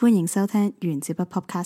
歡迎收聽原子筆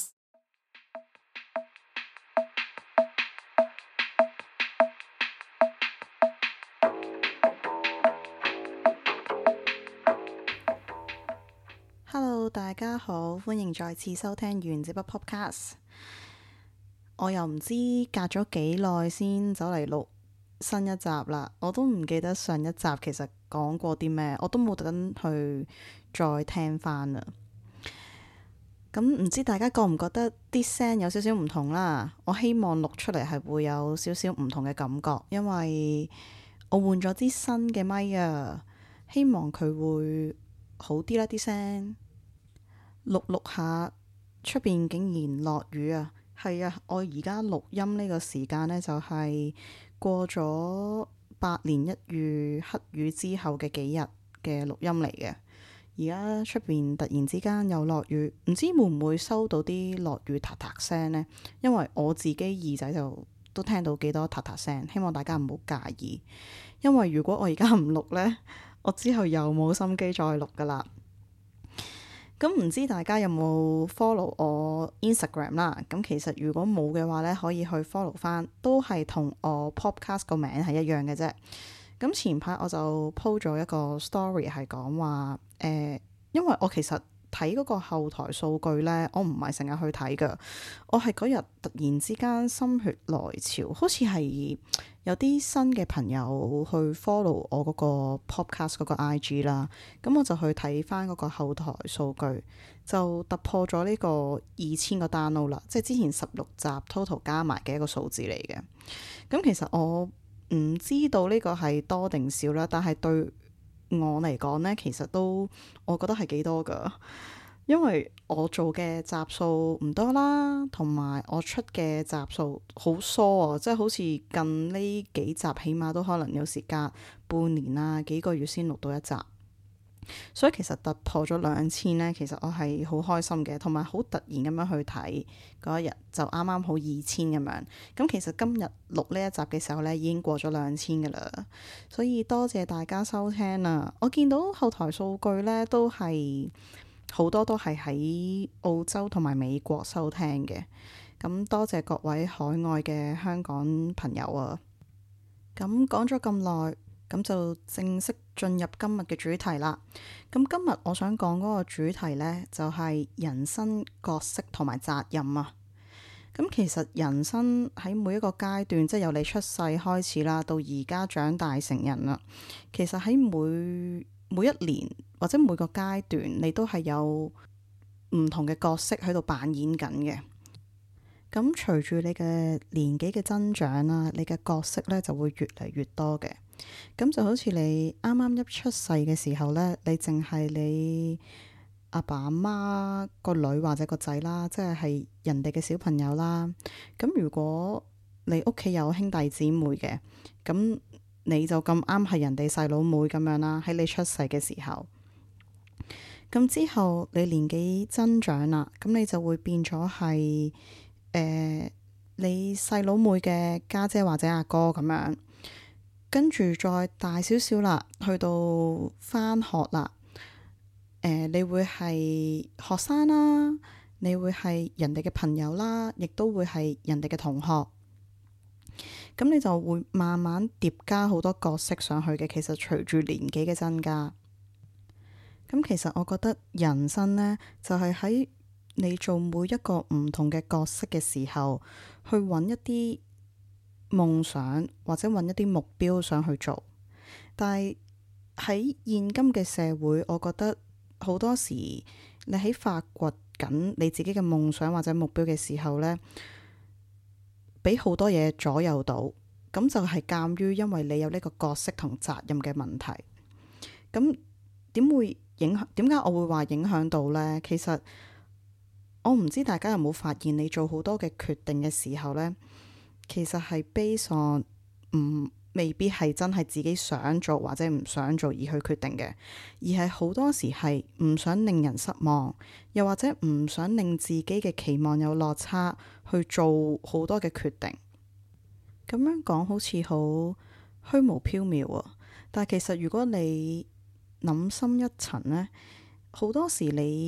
Podcast。Hello， 大家好，歡迎再次收聽原子筆 Podcast。我又唔知隔咗幾耐先走嚟錄新一集啦，我都唔記得上一集其實講過啲咩，我都冇特登去再聽翻啦。咁唔知大家覺唔覺得啲聲有少少唔同啦？我希望錄出嚟係會有少少唔同嘅感覺，因為我換咗啲新嘅咪啊，希望佢會好啲啦啲聲。錄下出邊竟然落雨啊！係啊，我而家錄音呢個時間呢，就係過咗百年一遇黑雨之後嘅幾日嘅錄音嚟嘅。而家出邊突然之間又落雨，唔知會唔會收到啲落雨嗒嗒聲呢？因為我自己耳仔就都聽到幾多嗒嗒聲，希望大家唔好介意。因為如果我而家唔錄呢，我之後又冇心機再錄噶啦。咁唔知大家有冇 follow 我 Instagram 啦？咁其實如果冇嘅話呢，可以去 follow 翻，都係同我 podcast 個名係一樣嘅啫。咁前排我就 po 咗一個 story 係講話，因為我其實睇嗰個後台數據呢，我唔係成日去睇㗎。我係嗰日突然之間心血來潮，好似係有啲新嘅朋友去 follow 我嗰個 podcast 嗰個 IG 啦。咁我就去睇翻嗰個後台數據，就突破咗呢個2000個 download 啦，即係之前16集 total 加埋嘅一個數字嚟嘅。咁其實我唔知道呢個係多定少啦，但係對我嚟講呢，其實都我覺得係幾多㗎，因為我做嘅集數唔多啦，同埋我出嘅集數好疏啊，即係好似近呢幾集起碼都可能有時隔半年啊幾個月先錄到一集。所以其實突破咗2000呢，其實我係好開心嘅，同埋好突然咁樣去睇嗰一日就啱啱好2000咁樣。咁其實今日錄呢一集嘅時候呢，已經過咗2000噶啦，所以多謝大家收聽啦。我見到後台數據呢，都係好多都係喺澳洲同埋美國收聽嘅，咁多謝各位海外嘅香港朋友啊。咁講咗咁耐，咁就正式進入今日嘅主題啦。咁今日我想講嗰個主題呢，就係人生角色同埋責任啊。咁其實人生喺每一個階段，即係由你出世開始啦，到而家長大成人啦，其實喺每一年或者每個階段，你都係有唔同嘅角色喺度扮演緊嘅。咁隨住你嘅年紀嘅增長啦，你嘅角色呢就會越嚟越多嘅。咁就好似你啱啱一出世嘅時候呢，你淨係你阿爸阿媽個女或者個仔啦，即係人哋嘅小朋友啦。咁如果你屋企有兄弟姊妹嘅，咁你就咁啱係人哋細佬妹咁樣啦。喺你出世嘅時候，咁之後你年紀增長啦，咁你就會變咗係你細佬妹嘅家姐或者阿哥咁樣。跟住再大少少啦，去到返學啦，你會係學生啦，你會係人哋嘅朋友啦，亦都會係人哋嘅同學。咁你就會慢慢疊加好多角色上去嘅。其實隨住年紀嘅增加，咁其實我覺得人生呢，就係喺你做每一個唔同嘅角色嘅時候，去揾一啲夢想或者揾一啲目標想去做。但係喺現今嘅社會，我覺得好多時你喺發掘緊你自己嘅夢想或者目標嘅時候呢，俾好多嘢左右到，咁就係鑑於因為你有呢個角色同責任嘅問題。咁點解我會話影響到呢？其實我唔知大家有冇發現，你做好多嘅決定嘅時候呢，其實係 based on 未必係真係自己想做或者唔想做而去決定嘅，而係好多時係唔想令人失望，又或者唔想令自己嘅期望有落差，去做好多嘅決定。咁樣講好似好虛無縹緲啊，但係其實如果你諗深一層呢，好多時你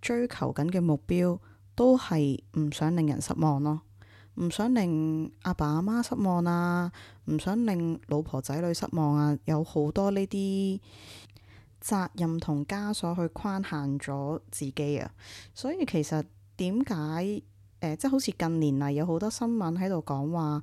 追求緊嘅目標都係唔想令人失望咯，唔想令阿爸阿媽失望啊，唔想令老婆仔女失望啊，有好多呢啲責任同枷鎖去框限咗自己啊。所以其實點解即係好似近年嚟有好多新聞喺度講話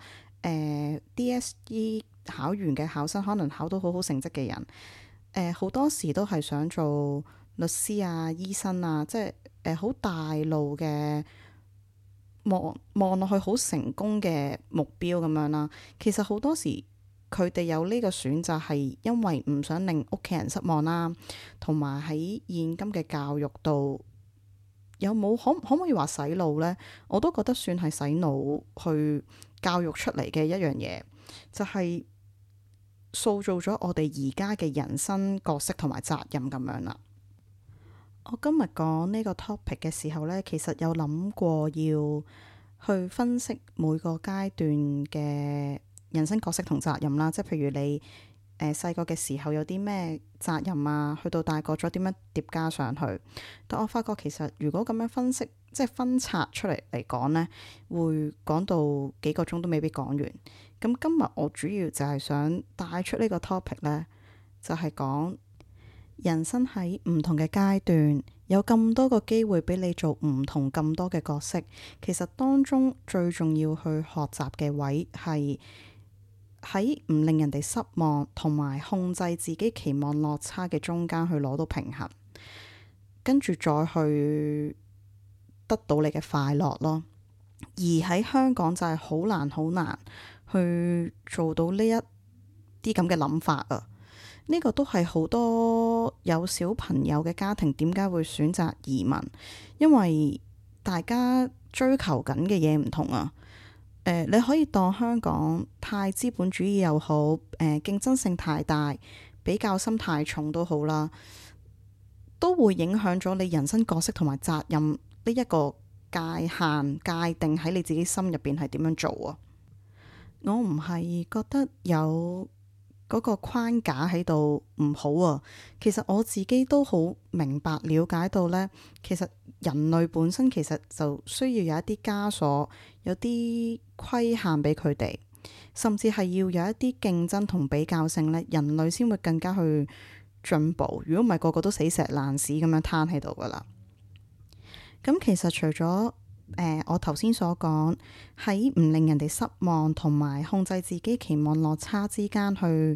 DSE 考完嘅考生可能考到好好成績嘅人，好多時都係想做律師啊、醫生啊，即係好大路嘅望落去好成功嘅目標咁樣啦。其實好多時佢哋有呢個選擇係因為唔想令屋企人失望啦，同埋喺現今嘅教育度有冇可唔可以話洗腦呢？我都覺得算係洗腦去教育出嚟嘅一樣嘢，就係塑造咗我哋而家嘅人生角色同埋責任咁樣啦。我今日講呢個 topic 嘅時候呢，其實有諗過要去分析每個階段嘅人生角色同責任啦，即係譬如你細個嘅時候有啲咩責任啊，去到大個咗點樣疊加上去。但我發覺其實如果咁樣分析，即係分拆出嚟講呢，會講到幾個鐘都未必講完。咁今日我主要就係想帶出呢個 topic 呢，就係講人生喺唔同嘅階段，有咁多個機會俾你做唔同咁多嘅角色。其實當中最重要去學習嘅位係喺唔令人哋失望同埋控制自己期望落差嘅中間去攞到平衡，跟住再去得到你嘅快樂咯。而喺香港就係好難去做到呢一啲咁嘅諗法啊！呢個都係好多有小朋友嘅家庭點解會選擇移民，因為大家追求緊嘅嘢唔同啊。你可以當香港太資本主義又好，競爭性太大，比較心太重都好啦，都會影響咗你人生角色同埋責任呢一個界限界定喺你自己心入邊係點樣做啊。我唔係覺得有嗰個框架喺度唔好啊，其實我自己都好明白了解到呢，其實人類本身其實就需要有一啲枷鎖，有啲規限俾佢哋，甚至係要有一啲競爭同比較性呢，人類先會更加去進步。如果唔係個個都死石爛屎咁樣攤喺度噶啦。咁其實除咗我頭先所講喺唔令人哋失望同埋控制自己期望落差之間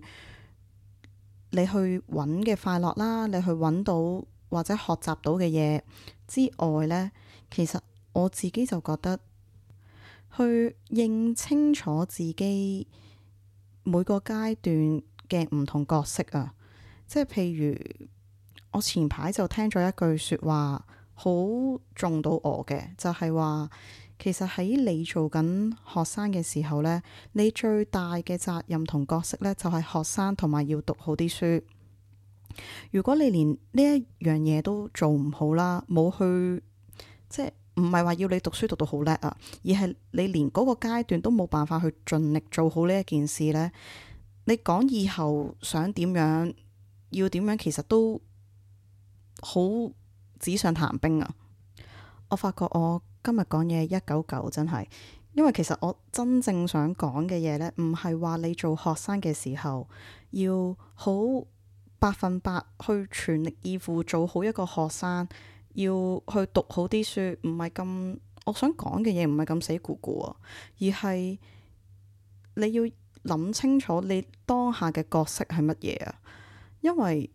你去揾嘅快樂啦，你去揾到或者學習到嘅嘢之外呢，其實我自己就覺得去認清楚自己每個階段嘅唔同角色啊，即係譬如我前排就聽咗一句說話，好中到我嘅，就係話其實喺你做緊學生嘅時候呢，你最大嘅責任同角色呢，就係學生同埋要讀好啲書。如果你連呢一樣嘢都做唔好啦，冇去即係唔係話要你讀書讀到好叻啊，而係你連嗰個階段都冇辦法去盡力做好呢一件事呢，你講以後想點樣要點樣，其實都好紙上談兵啊！我發覺我今日講嘢199真係，因為其實我真正想講嘅嘢呢，唔係話你做學生嘅時候要好100%去全力以赴做好一個學生，要去讀好啲書，唔係咁。我想講嘅嘢唔係咁死咕咕啊，而係你要諗清楚你當下嘅角色係乜嘢啊？因為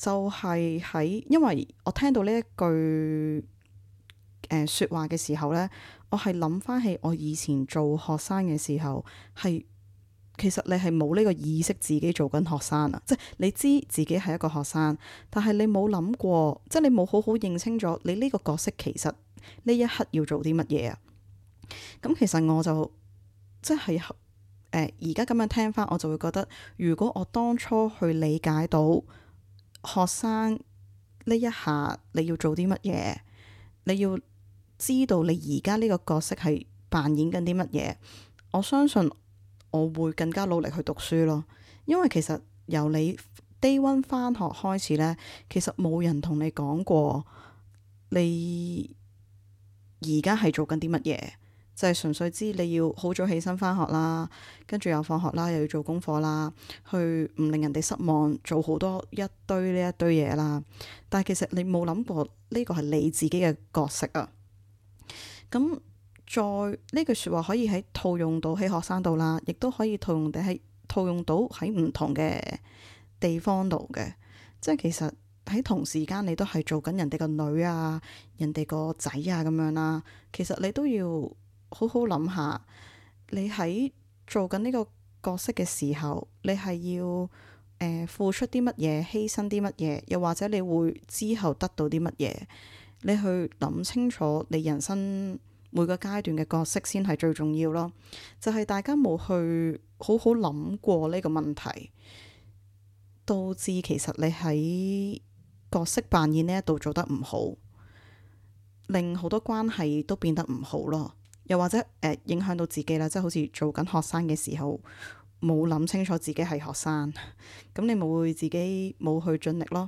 我聽到呢一句說話嘅時候呢，我係諗翻起我以前做學生嘅時候，其實你係冇呢個意識自己做緊學生啊，即係你知自己係一個學生，但係你冇諗過，即係你冇好好認清咗你呢個角色其實呢一刻要做啲乜嘢啊。咁其實我就即係而家咁樣聽翻，我就會覺得，如果我當初去理解到學生呢一下你要做啲乜嘢，你要知道你而家呢個角色係扮演緊啲乜嘢，我相信我會更加努力去讀書咯。因為其實由你 day one 翻學開始呢，其實冇人同你講過你而家係做緊啲乜嘢，就係純粹知你要好早起身返學啦，跟住又放學啦，又要做功課啦，去唔令人哋失望，做好多一堆嘢啦。但係其實你冇諗過呢個係你自己嘅角色啊。咁再呢句說話可以喺套用到喺學生度啦，亦都可以套用到喺唔同嘅地方度嘅。即係其實喺同時間你都係做緊人哋個女啊，人哋個仔啊咁樣啦。其實你都要好好諗下，你喺做緊呢個角色嘅時候，你係要付出啲乜嘢，犧牲啲乜嘢，又或者你會之後得到啲乜嘢？你去諗清楚你人生每個階段嘅角色先係最重要咯。就係大家冇去好好諗過呢個問題，導致其實你喺角色扮演呢一度做得唔好，令好多關係都變得唔好咯。又或者影響到自己啦，即係好似做緊學生嘅時候冇諗清楚自己係學生，咁你冇會自己冇去盡力咯。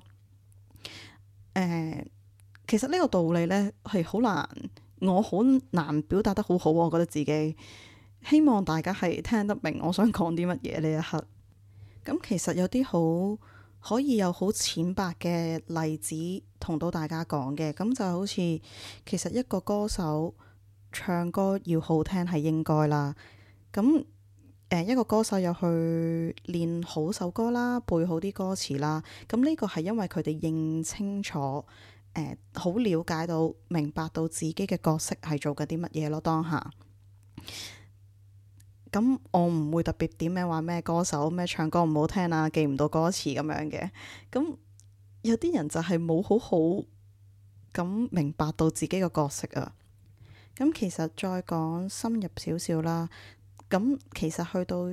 其實呢個道理呢係好難，我好難表達得好好，我覺得自己希望大家係聽得明我想講啲乜嘢呢一刻。咁其實有啲好可以有好淺白嘅例子同到大家講嘅，咁就好似其實一個歌手唱歌要好聽係應該啦。咁一個歌手有去練好首歌啦，背好啲歌詞啦。咁呢個係因為佢哋認清楚，好了解到、明白到自己嘅角色係做緊啲乜嘢咯。當下，咁我唔會特別點名話咩歌手咩唱歌唔好聽啊，記唔到歌詞咁樣嘅。咁有啲人就係冇好好咁明白到自己嘅角色啊。咁其實再講深入少少啦。咁其實去到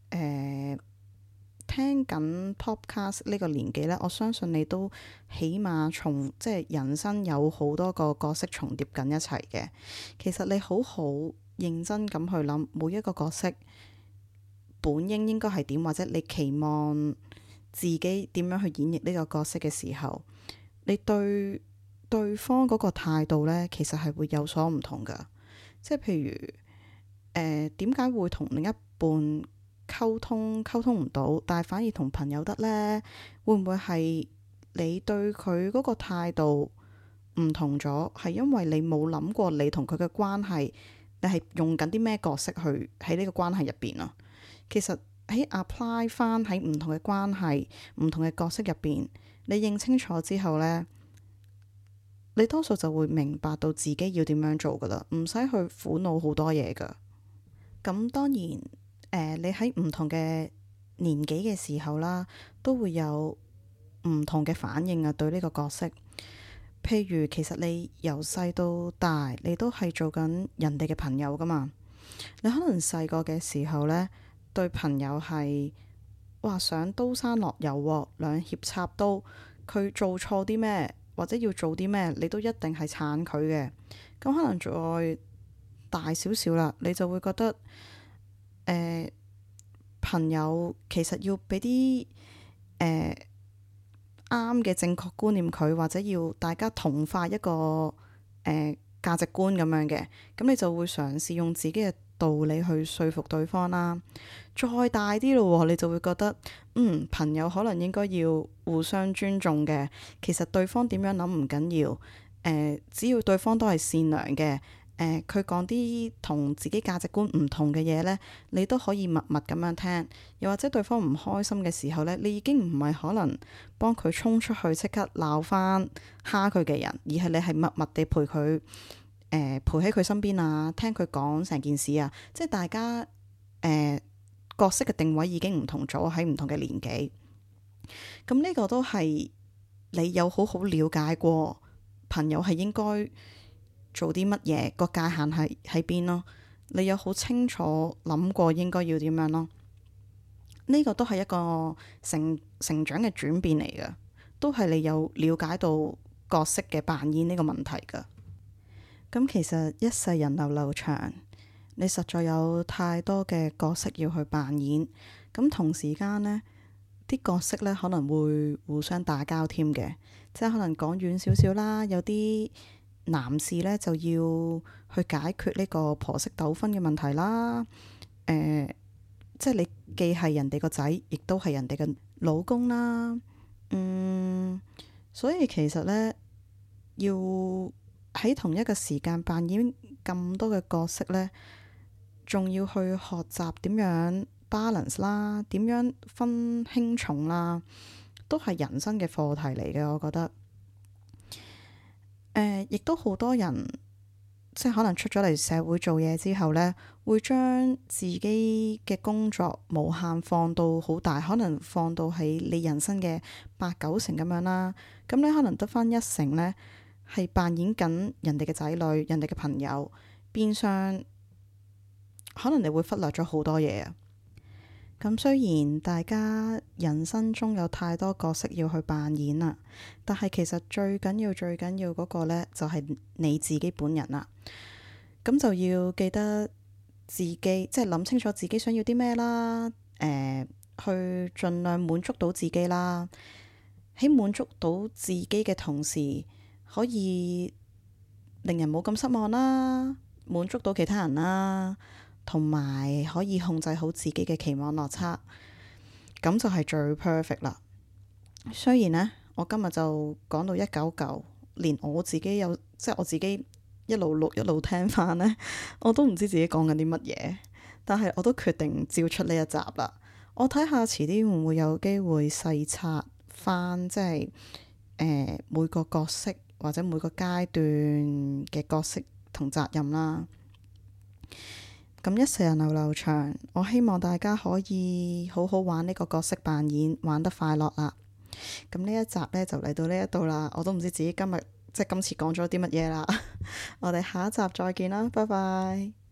聽緊 podcast 呢個年紀呢，我相信你都起碼即係人生有好多個角色重疊緊一齊嘅。其實你好好認真咁去諗每一個角色本應該係點，或者你期望自己點樣去演繹呢個角色嘅時候，你對對方嗰個態度呢，其實係會有所唔同噶。即係譬如點解會同另一半溝通唔到，但係反而同朋友得呢？會唔會係你對佢嗰個態度唔同咗？係因為你冇諗過你同佢嘅關係，你係用緊啲咩角色去喺呢個關係入邊啊？其實喺 apply 翻喺唔同嘅關係、唔同嘅角色入邊，你認清楚之後呢，你多數就會明白到自己要點樣做噶啦，唔使去苦惱好多嘢噶。咁當然，你喺唔同嘅年紀嘅時候啦，都會有唔同嘅反應啊。對呢個角色，譬如其實你由細到大，你都係做緊人哋嘅朋友噶嘛。你可能細個嘅時候呢，對朋友係話想刀山落油鑊，兩肋插刀，佢做錯啲咩或者要做啲咩，你都一定係撐佢嘅。咁可能再大少少啦，你就會覺得朋友其實要俾啲啱嘅正確觀念佢，或者要大家同化一個價值觀咁樣嘅，咁你就會嘗試用自己嘅道理去說服對方啦。再大啲咯，你就會覺得朋友可能應該要互相尊重嘅。其實對方點樣諗唔緊要，只要對方都係善良嘅。佢講啲同自己價值觀唔同嘅嘢呢，你都可以默默咁樣聽。又或者對方唔開心嘅時候呢，你已經唔係可能幫佢衝出去即刻鬧翻蝦佢嘅人，而係你係默默地陪佢，陪喺佢身邊啊，聽佢講成件事啊。即係大家角色嘅定位已經唔同咗，喺唔同嘅年紀。咁呢個都係你有好好了解過朋友係應該做啲乜嘢，個界限係喺邊咯？你有好清楚諗過應該要點樣咯？呢個都係一個成長嘅轉變嚟嘅，都係你有了解到角色嘅扮演呢個問題噶。咁其實一世人流長，你實在有太多嘅角色要去扮演，咁同時間呢啲角色呢可能會互相打交添嘅，即係可能講遠少少啦，有啲男士呢就要去解決呢個婆媳糾紛嘅問題啦。即係你既係人哋個仔，亦都係人哋嘅老公啦。所以其實呢，要喺同一個時間扮演咁多嘅角色呢，仲要去學習點樣 balance 啦，點樣分輕重啦，都係人生嘅課題嚟嘅。我覺得，亦都好多人即係可能出咗嚟社會做嘢之後呢，會將自己嘅工作無限放到好大，可能放到喺你人生嘅8、9成咁樣啦。咁你可能得返1成呢，係扮演緊人哋嘅仔女、人哋嘅朋友，變相可能你會忽略咗好多嘢啊。咁雖然大家人生中有太多角色要去扮演啦，但係其實最緊要嗰個呢，就係你自己本人啦。咁就要記得自己，即係諗清楚自己想要啲咩啦。去盡量滿足到自己啦。喺滿足到自己嘅同時，可以令人冇咁失望啦，滿足到其他人啦。同埋可以控制好自己嘅期望落差，咁就係最 perfect 啦。雖然呢，我今日就講到199，連我自己即係我自己一路錄一路聽翻呢，我都唔知自己講緊啲乜嘢。但係我都決定照出呢一集啦。我睇下遲啲會唔會有機會細拆翻，即係每個角色或者每個階段嘅角色同責任啦。咁一世人流流長，我希望大家可以好好玩呢個角色扮演，玩得快樂啦。咁呢一集呢，就嚟到呢一度啦，我都唔知自己今次講咗啲乜嘢啦。我哋下一集再見啦，拜拜。